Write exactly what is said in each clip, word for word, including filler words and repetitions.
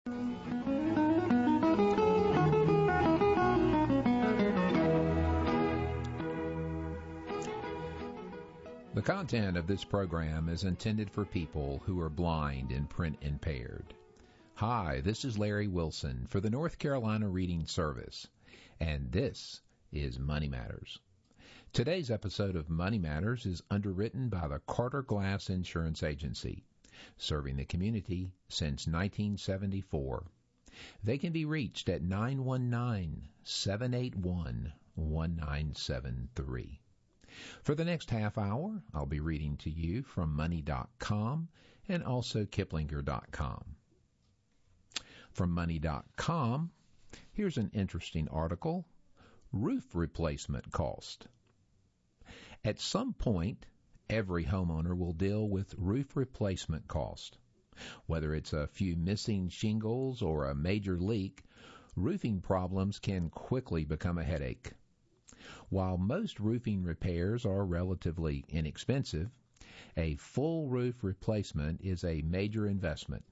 The content of this program is intended for people who are blind and print impaired. Hi, this is Larry Wilson for the North Carolina Reading Service, and this is Money Matters. Today's episode of Money Matters is underwritten by the Carter Glass Insurance Agency, serving the community since nineteen seventy-four. They can be reached at nine one nine, seven eight one, one nine seven three. For the next half hour, I'll be reading to you from money dot com and also kiplinger dot com. From money dot com, here's an interesting article, Roof Replacement Cost. At some point, every homeowner will deal with roof replacement cost. Whether it's a few missing shingles or a major leak, roofing problems can quickly become a headache. While most roofing repairs are relatively inexpensive, a full roof replacement is a major investment.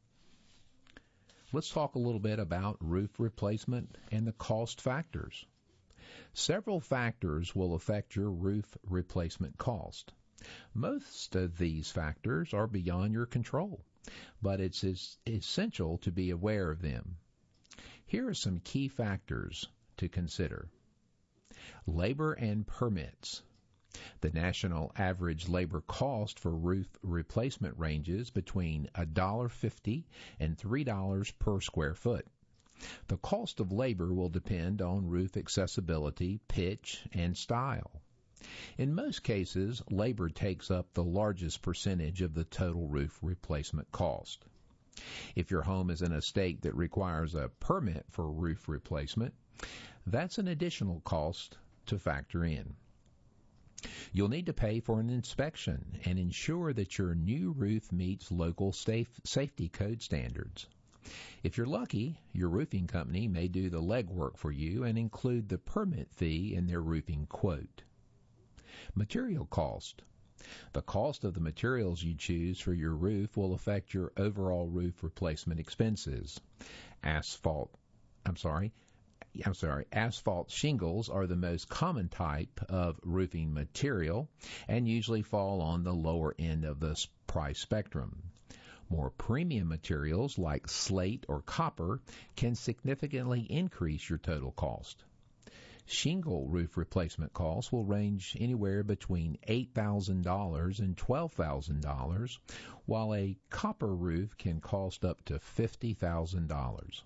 Let's talk a little bit about roof replacement and the cost factors. Several factors will affect your roof replacement cost. Most of these factors are beyond your control, but it's essential to be aware of them. Here are some key factors to consider. Labor and permits. The national average labor cost for roof replacement ranges between one dollar fifty and three dollars per square foot. The cost of labor will depend on roof accessibility, pitch, and style. In most cases, labor takes up the largest percentage of the total roof replacement cost. If your home is in a state that requires a permit for roof replacement, that's an additional cost to factor in. You'll need to pay for an inspection and ensure that your new roof meets local safe, safety code standards. If you're lucky, your roofing company may do the legwork for you and include the permit fee in their roofing quote. Material cost. The cost of the materials you choose for your roof will affect your overall roof replacement expenses. Asphalt, I'm sorry, I'm sorry, asphalt shingles are the most common type of roofing material and usually fall on the lower end of the price spectrum. More premium materials like slate or copper can significantly increase your total cost. Shingle roof replacement costs will range anywhere between eight thousand dollars and twelve thousand dollars, while a copper roof can cost up to fifty thousand dollars.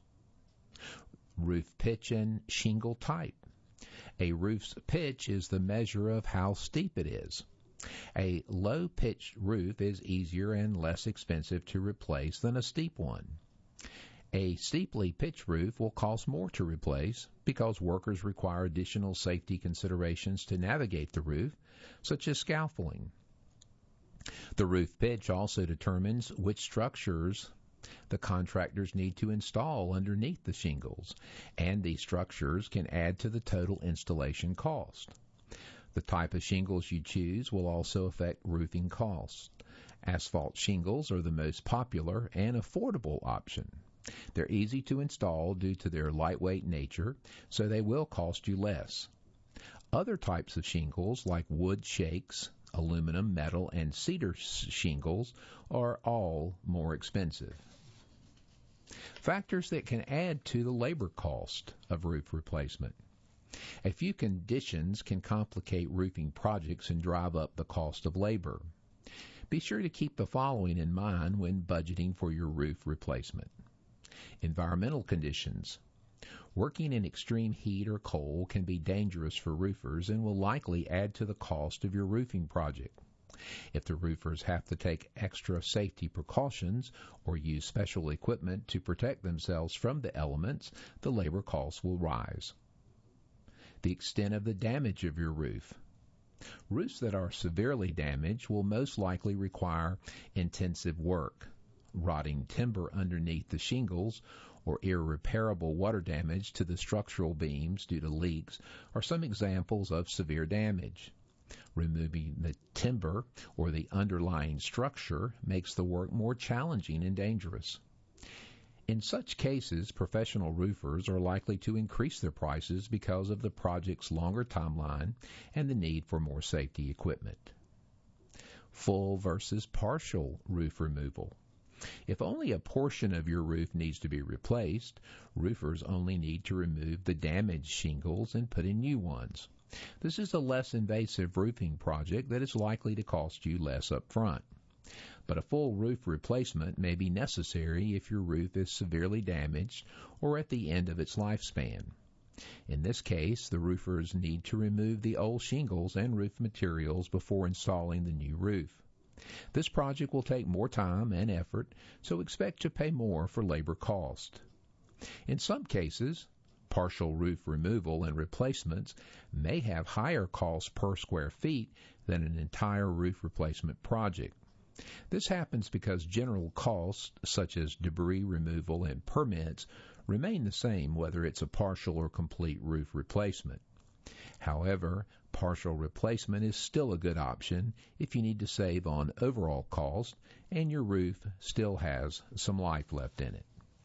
Roof pitch and shingle type. A roof's pitch is the measure of how steep it is. A low-pitched roof is easier and less expensive to replace than a steep one. A steeply pitched roof will cost more to replace because workers require additional safety considerations to navigate the roof, such as scaffolding. The roof pitch also determines which structures the contractors need to install underneath the shingles, and these structures can add to the total installation cost. The type of shingles you choose will also affect roofing costs. Asphalt shingles are the most popular and affordable option. They're easy to install due to their lightweight nature, so they will cost you less. Other types of shingles like wood shakes, aluminum, metal, and cedar shingles are all more expensive. Factors that can add to the labor cost of roof replacement. A few conditions can complicate roofing projects and drive up the cost of labor. Be sure to keep the following in mind when budgeting for your roof replacement. Environmental conditions. Working in extreme heat or cold can be dangerous for roofers and will likely add to the cost of your roofing project. If the roofers have to take extra safety precautions or use special equipment to protect themselves from the elements, the labor costs will rise. The extent of the damage of your roof. Roofs that are severely damaged will most likely require intensive work. Rotting timber underneath the shingles or irreparable water damage to the structural beams due to leaks are some examples of severe damage. Removing the timber or the underlying structure makes the work more challenging and dangerous. In such cases, professional roofers are likely to increase their prices because of the project's longer timeline and the need for more safety equipment. Full versus partial roof removal. If only a portion of your roof needs to be replaced, roofers only need to remove the damaged shingles and put in new ones. This is a less invasive roofing project that is likely to cost you less up front. But a full roof replacement may be necessary if your roof is severely damaged or at the end of its lifespan. In this case, the roofers need to remove the old shingles and roof materials before installing the new roof. This project will take more time and effort, so expect to pay more for labor cost. In some cases, partial roof removal and replacements may have higher costs per square feet than an entire roof replacement project. This happens because general costs, such as debris removal and permits, remain the same whether it's a partial or complete roof replacement. However, partial replacement is still a good option if you need to save on overall cost and your roof still has some life left in it.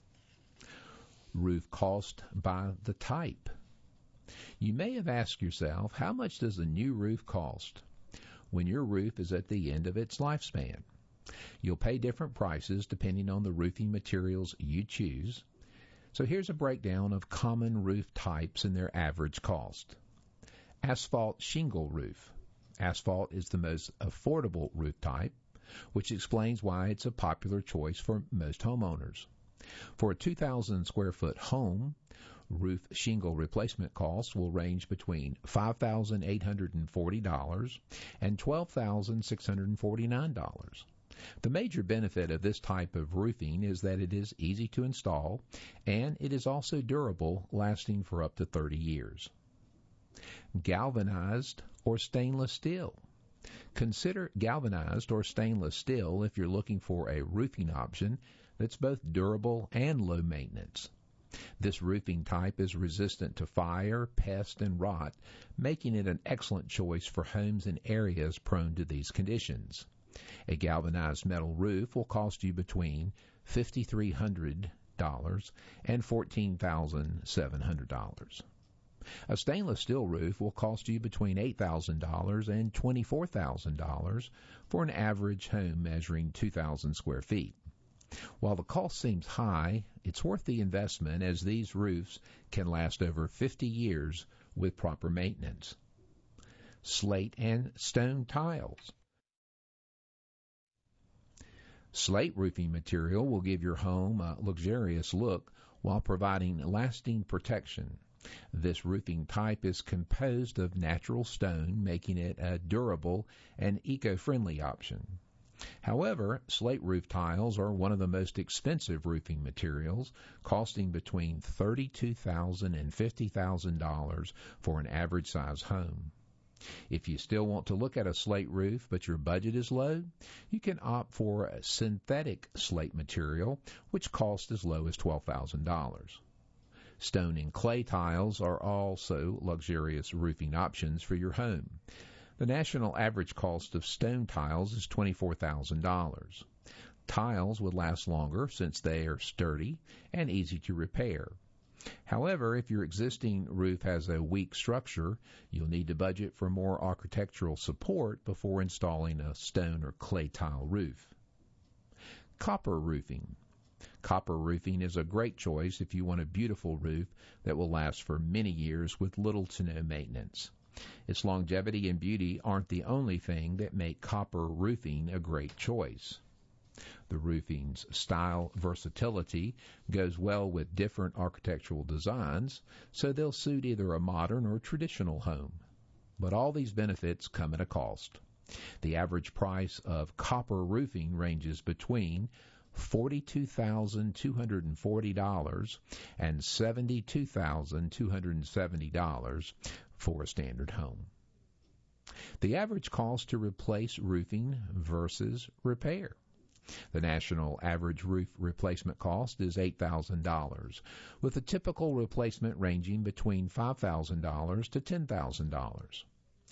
Roof cost by the type. You may have asked yourself, how much does a new roof cost when your roof is at the end of its lifespan? You'll pay different prices depending on the roofing materials you choose. So here's a breakdown of common roof types and their average cost. Asphalt shingle roof. Asphalt is the most affordable roof type, which explains why it's a popular choice for most homeowners. For a two thousand square foot home, roof shingle replacement costs will range between five thousand eight hundred forty dollars and twelve thousand six hundred forty-nine dollars. The major benefit of this type of roofing is that it is easy to install and it is also durable, lasting for up to thirty years. Galvanized or stainless steel. Consider galvanized or stainless steel if you're looking for a roofing option that's both durable and low maintenance. This roofing type is resistant to fire, pest, and rot, making it an excellent choice for homes in areas prone to these conditions. A galvanized metal roof will cost you between five thousand three hundred dollars and fourteen thousand seven hundred dollars. A stainless steel roof will cost you between eight thousand dollars and twenty-four thousand dollars for an average home measuring two thousand square feet. While the cost seems high, it's worth the investment as these roofs can last over fifty years with proper maintenance. Slate and stone tiles. Slate roofing material will give your home a luxurious look while providing lasting protection. This roofing type is composed of natural stone, making it a durable and eco-friendly option. However, slate roof tiles are one of the most expensive roofing materials, costing between thirty-two thousand dollars and fifty thousand dollars for an average-size home. If you still want to look at a slate roof but your budget is low, you can opt for a synthetic slate material, which costs as low as twelve thousand dollars. Stone and clay tiles are also luxurious roofing options for your home. The national average cost of stone tiles is twenty-four thousand dollars. Tiles would last longer since they are sturdy and easy to repair. However, if your existing roof has a weak structure, you'll need to budget for more architectural support before installing a stone or clay tile roof. Copper roofing. Copper roofing is a great choice if you want a beautiful roof that will last for many years with little to no maintenance. Its longevity and beauty aren't the only thing that make copper roofing a great choice. The roofing's style versatility goes well with different architectural designs, so they'll suit either a modern or traditional home. But all these benefits come at a cost. The average price of copper roofing ranges between forty-two thousand two hundred forty dollars and seventy-two thousand two hundred seventy dollars for a standard home. The average cost to replace roofing versus repair. The national average roof replacement cost is eight thousand dollars, with a typical replacement ranging between five thousand dollars to ten thousand dollars.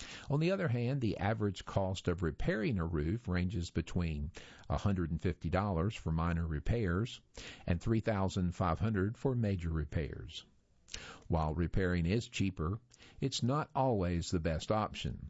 On the other hand, the average cost of repairing a roof ranges between one hundred fifty dollars for minor repairs and three thousand five hundred dollars for major repairs. While repairing is cheaper, it's not always the best option.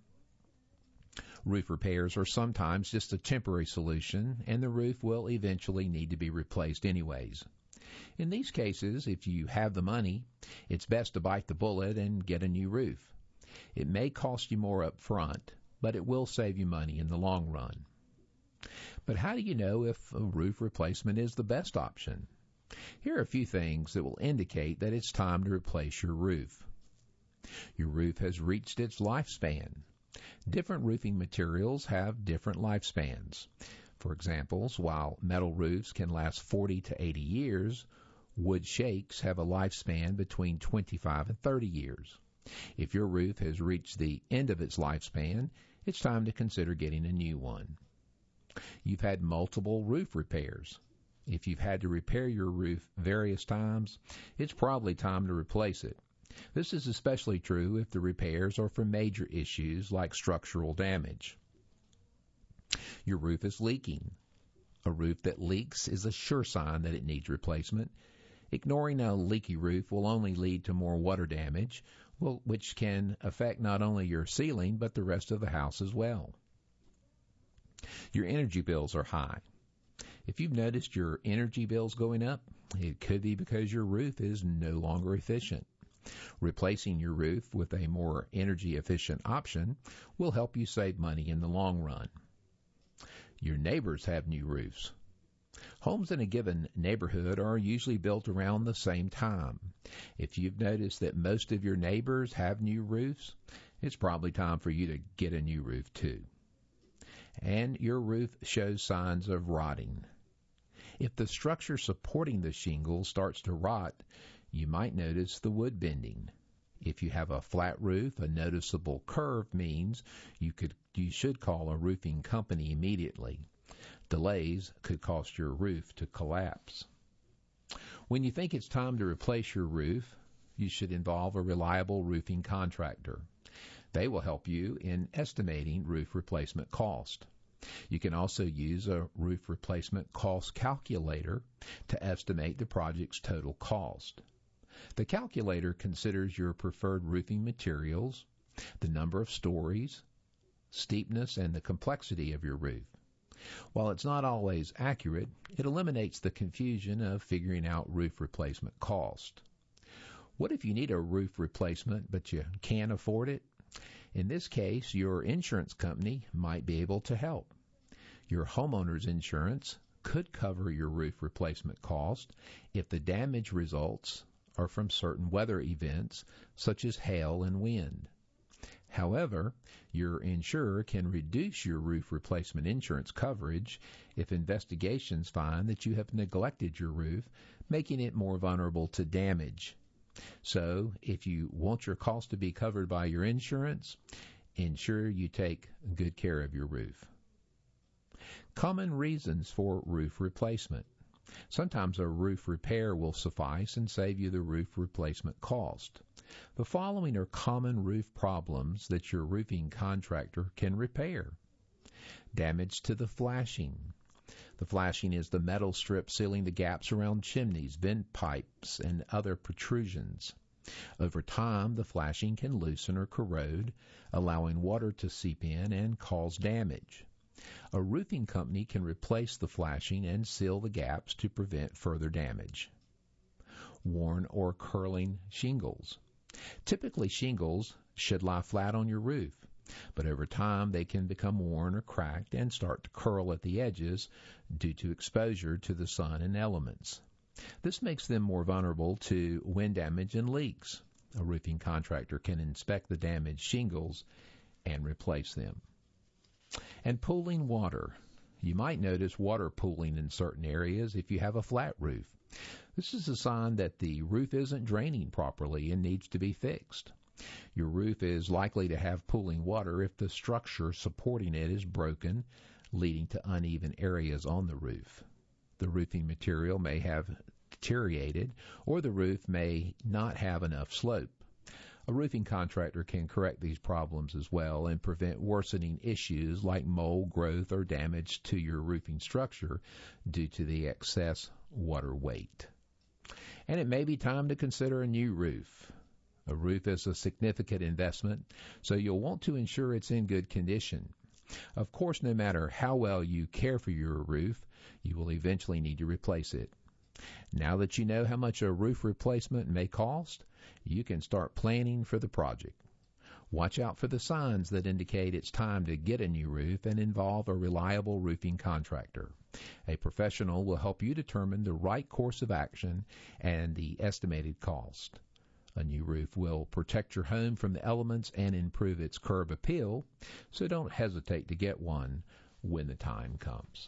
Roof repairs are sometimes just a temporary solution, and the roof will eventually need to be replaced anyways. In these cases, if you have the money, it's best to bite the bullet and get a new roof. It may cost you more up front, but it will save you money in the long run. But how do you know if a roof replacement is the best option? Here are a few things that will indicate that it's time to replace your roof. Your roof has reached its lifespan. Different roofing materials have different lifespans. For example, while metal roofs can last forty to eighty years, wood shakes have a lifespan between twenty-five and thirty years. If your roof has reached the end of its lifespan, it's time to consider getting a new one. You've had multiple roof repairs. If you've had to repair your roof various times, it's probably time to replace it. This is especially true if the repairs are for major issues like structural damage. Your roof is leaking. A roof that leaks is a sure sign that it needs replacement. Ignoring a leaky roof will only lead to more water damage, which can affect not only your ceiling but the rest of the house as well. Your energy bills are high. If you've noticed your energy bills going up, it could be because your roof is no longer efficient. Replacing your roof with a more energy-efficient option will help you save money in the long run. Your neighbors have new roofs. Homes in a given neighborhood are usually built around the same time. If you've noticed that most of your neighbors have new roofs, it's probably time for you to get a new roof too. And your roof shows signs of rotting. If the structure supporting the shingle starts to rot, you might notice the wood bending. If you have a flat roof, a noticeable curve means you could you should call a roofing company immediately. Delays could cause your roof to collapse. When you think it's time to replace your roof, you should involve a reliable roofing contractor. They will help you in estimating roof replacement cost. You can also use a roof replacement cost calculator to estimate the project's total cost. The calculator considers your preferred roofing materials, the number of stories, steepness, and the complexity of your roof. While it's not always accurate, it eliminates the confusion of figuring out roof replacement cost. What if you need a roof replacement but you can't afford it? In this case, your insurance company might be able to help. Your homeowner's insurance could cover your roof replacement cost if the damage results are from certain weather events such as hail and wind. However, your insurer can reduce your roof replacement insurance coverage if investigations find that you have neglected your roof, making it more vulnerable to damage. So, if you want your cost to be covered by your insurance, ensure you take good care of your roof. Common reasons for roof replacement. Sometimes a roof repair will suffice and save you the roof replacement cost. The following are common roof problems that your roofing contractor can repair. Damage to the flashing. The flashing is the metal strip sealing the gaps around chimneys, vent pipes, and other protrusions. Over time, the flashing can loosen or corrode, allowing water to seep in and cause damage. A roofing company can replace the flashing and seal the gaps to prevent further damage. Worn or curling shingles. Typically, shingles should lie flat on your roof, but over time they can become worn or cracked and start to curl at the edges due to exposure to the sun and elements. This makes them more vulnerable to wind damage and leaks. A roofing contractor can inspect the damaged shingles and replace them. And pooling water. You might notice water pooling in certain areas if you have a flat roof. This is a sign that the roof isn't draining properly and needs to be fixed. Your roof is likely to have pooling water if the structure supporting it is broken, leading to uneven areas on the roof. The roofing material may have deteriorated, or the roof may not have enough slope. A roofing contractor can correct these problems as well and prevent worsening issues like mold growth or damage to your roofing structure due to the excess water weight. And it may be time to consider a new roof. A roof is a significant investment, so you'll want to ensure it's in good condition. Of course, no matter how well you care for your roof, you will eventually need to replace it. Now that you know how much a roof replacement may cost, you can start planning for the project. Watch out for the signs that indicate it's time to get a new roof and involve a reliable roofing contractor. A professional will help you determine the right course of action and the estimated cost. A new roof will protect your home from the elements and improve its curb appeal, so don't hesitate to get one when the time comes.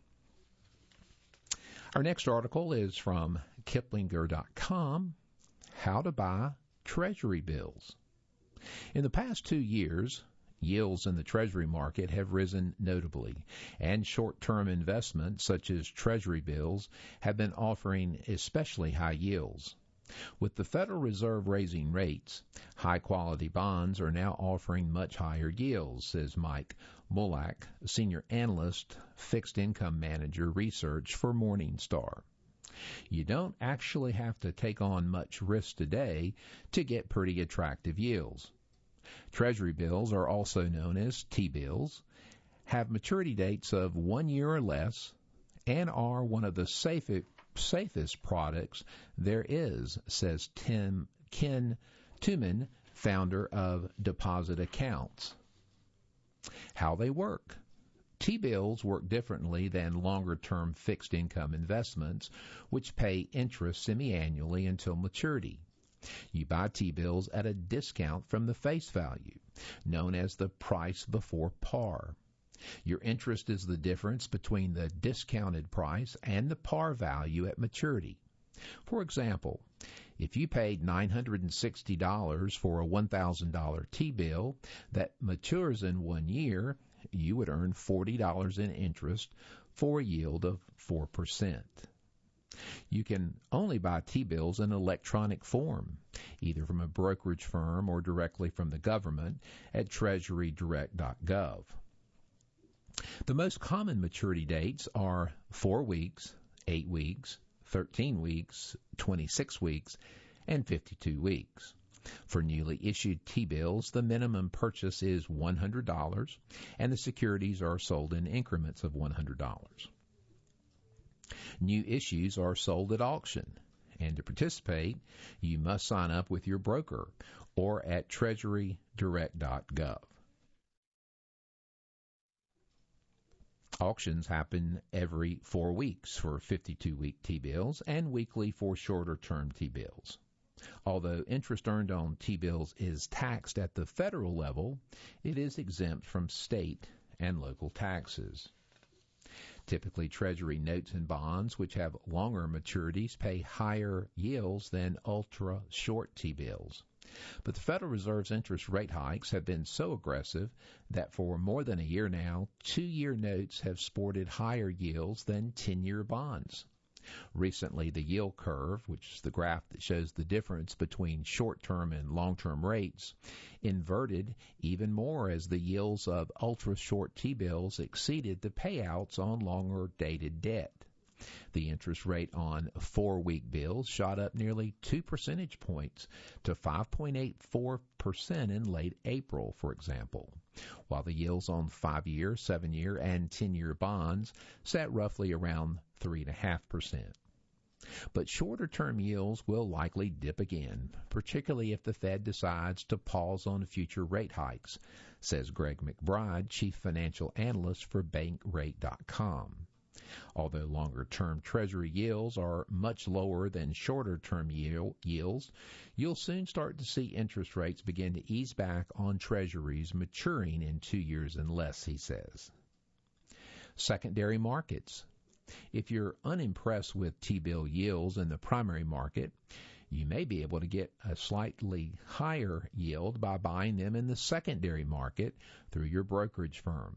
Our next article is from Kiplinger dot com, How to Buy Treasury Bills. In the past two years, yields in the Treasury market have risen notably, and short-term investments such as Treasury bills have been offering especially high yields. With the Federal Reserve raising rates, high-quality bonds are now offering much higher yields, says Mike Mulak, Senior Analyst, Fixed Income Manager Research for Morningstar. You don't actually have to take on much risk today to get pretty attractive yields. Treasury bills are also known as T-bills, have maturity dates of one year or less, and are one of the safest safest products there is, says Tim Ken Tuman, founder of Deposit Accounts. How they work. T-bills work differently than longer-term fixed income investments, which pay interest semi-annually until maturity. You buy T-bills at a discount from the face value, known as the price before par. Your interest is the difference between the discounted price and the par value at maturity. For example, if you paid nine hundred sixty dollars for a one thousand dollars T-bill that matures in one year, you would earn forty dollars in interest for a yield of four percent. You can only buy T-bills in electronic form, either from a brokerage firm or directly from the government at treasury direct dot gov. The most common maturity dates are four weeks, eight weeks, thirteen weeks, twenty-six weeks, and fifty-two weeks. For newly issued T-bills, the minimum purchase is one hundred dollars, and the securities are sold in increments of one hundred dollars. New issues are sold at auction, and to participate, you must sign up with your broker or at treasury direct dot gov. Auctions happen every four weeks for fifty-two-week T-bills and weekly for shorter-term T-bills. Although interest earned on T-bills is taxed at the federal level, it is exempt from state and local taxes. Typically, Treasury notes and bonds, which have longer maturities, pay higher yields than ultra-short T-bills. But the Federal Reserve's interest rate hikes have been so aggressive that for more than a year now, two-year notes have sported higher yields than ten-year bonds. Recently, the yield curve, which is the graph that shows the difference between short-term and long-term rates, inverted even more as the yields of ultra-short T-bills exceeded the payouts on longer-dated debt. The interest rate on four-week bills shot up nearly two percentage points to five point eight four percent in late April, for example, while the yields on five-year, seven-year, and ten-year bonds sat roughly around three point five percent. But shorter-term yields will likely dip again, particularly if the Fed decides to pause on future rate hikes, says Greg McBride, Chief Financial Analyst for Bankrate dot com. Although longer-term Treasury yields are much lower than shorter-term yield, yields, you'll soon start to see interest rates begin to ease back on Treasuries maturing in two years and less, he says. Secondary markets. If you're unimpressed with T-bill yields in the primary market, you may be able to get a slightly higher yield by buying them in the secondary market through your brokerage firm.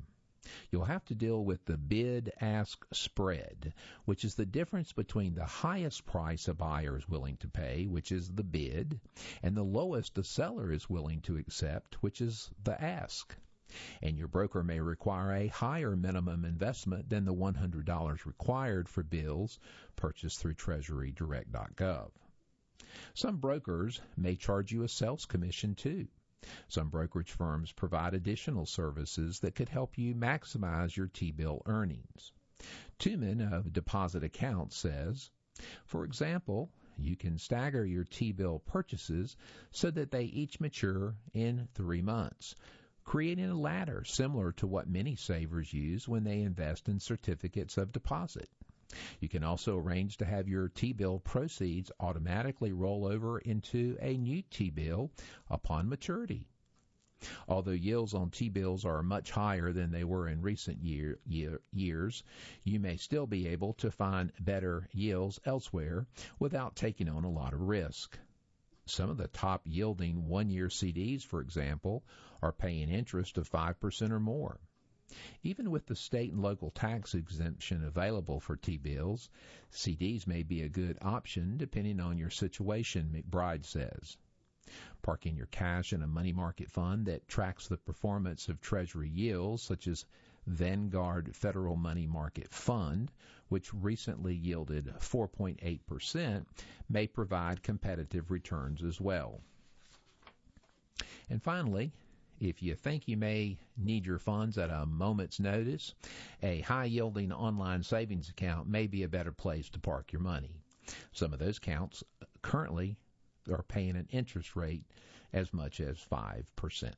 You'll have to deal with the bid-ask spread, which is the difference between the highest price a buyer is willing to pay, which is the bid, and the lowest the seller is willing to accept, which is the ask. And your broker may require a higher minimum investment than the one hundred dollars required for bills purchased through treasury direct dot gov. Some brokers may charge you a sales commission too. Some brokerage firms provide additional services that could help you maximize your T-bill earnings. Tuman of Deposit Accounts says, for example, you can stagger your T-bill purchases so that they each mature in three months, creating a ladder similar to what many savers use when they invest in certificates of deposit. You can also arrange to have your T-bill proceeds automatically roll over into a new T-bill upon maturity. Although yields on T-bills are much higher than they were in recent year, year, years, you may still be able to find better yields elsewhere without taking on a lot of risk. Some of the top-yielding one-year C Ds, for example, are paying interest of five percent or more. Even with the state and local tax exemption available for T-bills, C Ds may be a good option depending on your situation, McBride says. Parking your cash in a money market fund that tracks the performance of Treasury yields, such as Vanguard Federal Money Market Fund, which recently yielded four point eight percent, may provide competitive returns as well. And finally, if you think you may need your funds at a moment's notice, a high-yielding online savings account may be a better place to park your money. Some of those accounts currently are paying an interest rate as much as five percent.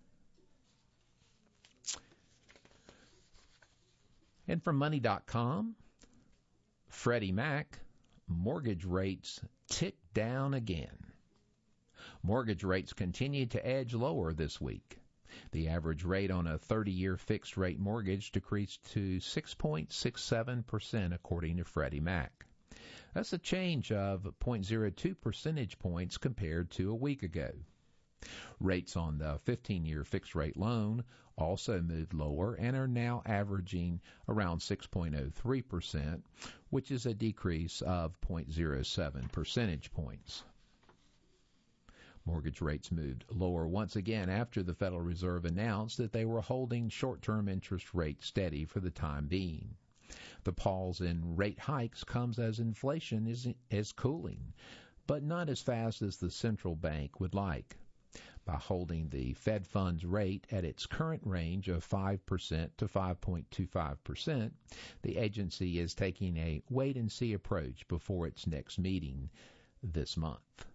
And from money dot com, Freddie Mac, mortgage rates tick down again. Mortgage rates continued to edge lower this week. The average rate on a thirty-year fixed-rate mortgage decreased to six point six seven percent, according to Freddie Mac. That's a change of zero point zero two percentage points compared to a week ago. Rates on the fifteen-year fixed-rate loan also moved lower and are now averaging around six point zero three percent, which is a decrease of zero point zero seven percentage points. Mortgage rates moved lower once again after the Federal Reserve announced that they were holding short-term interest rates steady for the time being. The pause in rate hikes comes as inflation is, is cooling, but not as fast as the central bank would like. By holding the Fed funds rate at its current range of five percent to five point two five percent, the agency is taking a wait-and-see approach before its next meeting this month.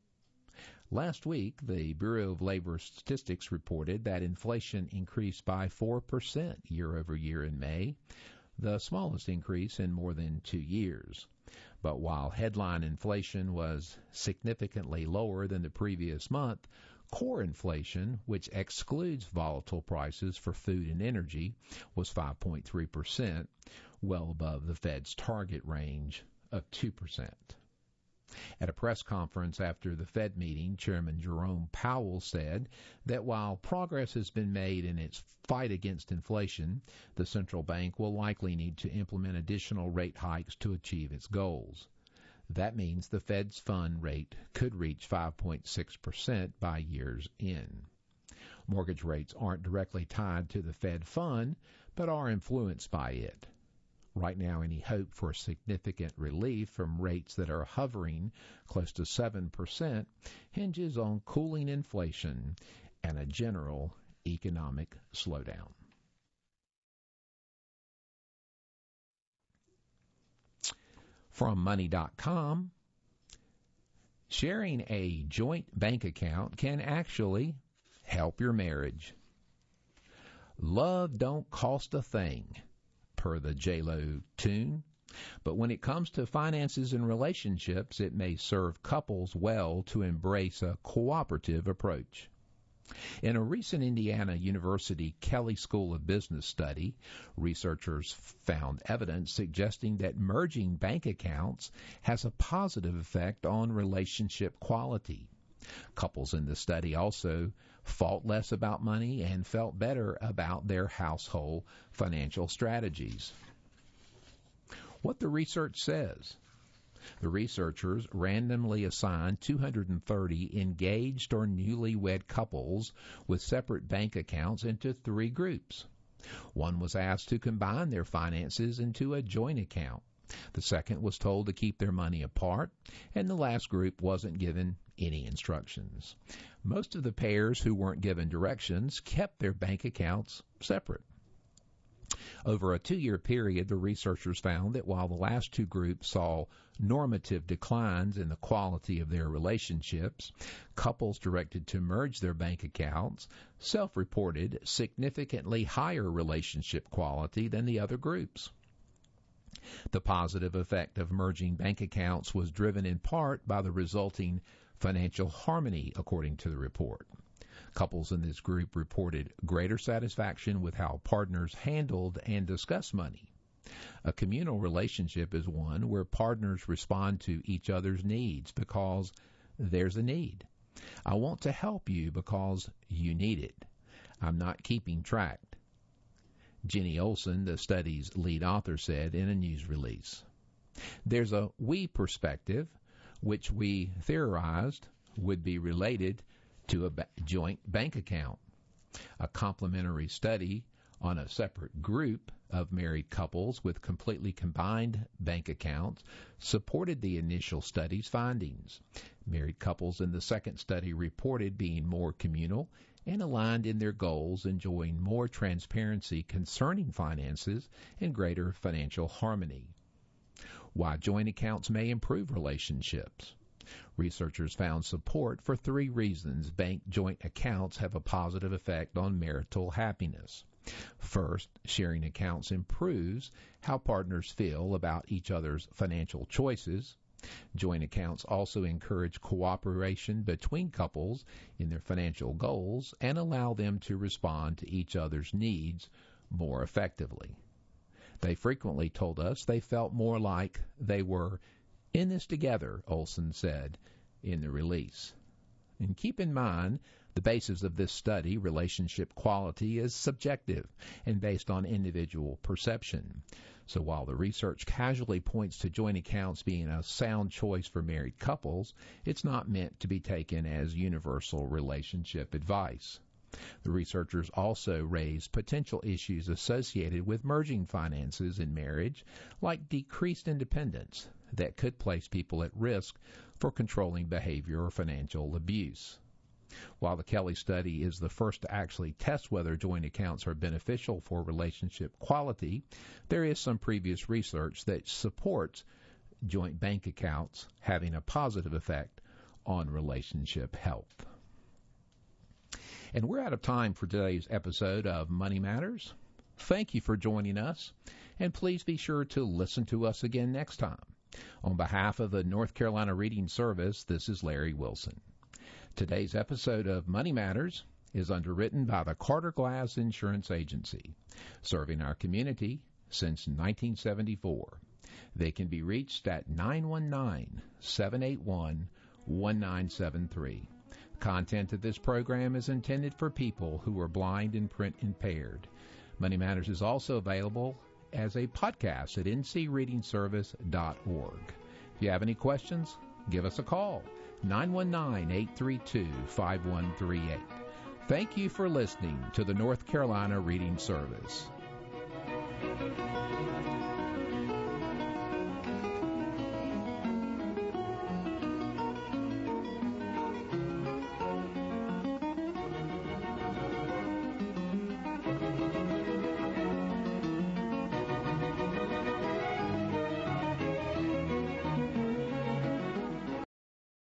Last week, the Bureau of Labor Statistics reported that inflation increased by four percent year over year in May, the smallest increase in more than two years. But while headline inflation was significantly lower than the previous month, core inflation, which excludes volatile prices for food and energy, was five point three percent, well above the Fed's target range of two percent. At a press conference after the Fed meeting, Chairman Jerome Powell said that while progress has been made in its fight against inflation, the central bank will likely need to implement additional rate hikes to achieve its goals. That means the Fed's fund rate could reach five point six percent by year's end. Mortgage rates aren't directly tied to the Fed fund, but are influenced by it. Right now, any hope for significant relief from rates that are hovering close to seven percent hinges on cooling inflation and a general economic slowdown. From money dot com, sharing a joint bank account can actually help your marriage. Love don't cost a thing, per the J-Lo tune. But when it comes to finances and relationships, it may serve couples well to embrace a cooperative approach. In a recent Indiana University Kelley School of Business study, researchers found evidence suggesting that merging bank accounts has a positive effect on relationship quality. Couples in the study also fought less about money and felt better about their household financial strategies. What the research says. The researchers randomly assigned two hundred thirty engaged or newlywed couples with separate bank accounts into three groups. One was asked to combine their finances into a joint account. The second was told to keep their money apart, and the last group wasn't given any instructions. Most of the pairs who weren't given directions kept their bank accounts separate. Over a two-year period, the researchers found that while the last two groups saw normative declines in the quality of their relationships, couples directed to merge their bank accounts self-reported significantly higher relationship quality than the other groups. The positive effect of merging bank accounts was driven in part by the resulting financial harmony, according to the report. Couples in this group reported greater satisfaction with how partners handled and discussed money. A communal relationship is one where partners respond to each other's needs because there's a need. I want to help you because you need it. I'm not keeping track. Jenny Olson, the study's lead author, said in a news release. There's a we perspective, which we theorized would be related to a ba- joint bank account. A complementary study on a separate group of married couples with completely combined bank accounts supported the initial study's findings. Married couples in the second study reported being more communal and aligned in their goals, enjoying more transparency concerning finances and greater financial harmony. Why joint accounts may improve relationships. Researchers found support for three reasons bank joint accounts have a positive effect on marital happiness. First, sharing accounts improves how partners feel about each other's financial choices. Joint accounts also encourage cooperation between couples in their financial goals and allow them to respond to each other's needs more effectively. They frequently told us they felt more like they were in this together, Olson said in the release. And keep in mind, the basis of this study, relationship quality, is subjective and based on individual perception. So while the research casually points to joint accounts being a sound choice for married couples, it's not meant to be taken as universal relationship advice. The researchers also raised potential issues associated with merging finances in marriage, like decreased independence, that could place people at risk for controlling behavior or financial abuse. While the Kelly study is the first to actually test whether joint accounts are beneficial for relationship quality, there is some previous research that supports joint bank accounts having a positive effect on relationship health. And we're out of time for today's episode of Money Matters. Thank you for joining us, and please be sure to listen to us again next time. On behalf of the North Carolina Reading Service, this is Larry Wilson. Today's episode of Money Matters is underwritten by the Carter Glass Insurance Agency, serving our community since nineteen seventy-four. They can be reached at nine one nine, seven eight one, one nine seven three. Content of this program is intended for people who are blind and print impaired. Money Matters is also available as a podcast at n c reading service dot org. If you have any questions, give us a call, nine one nine, eight three two, five one three eight. Thank you for listening to the North Carolina Reading Service.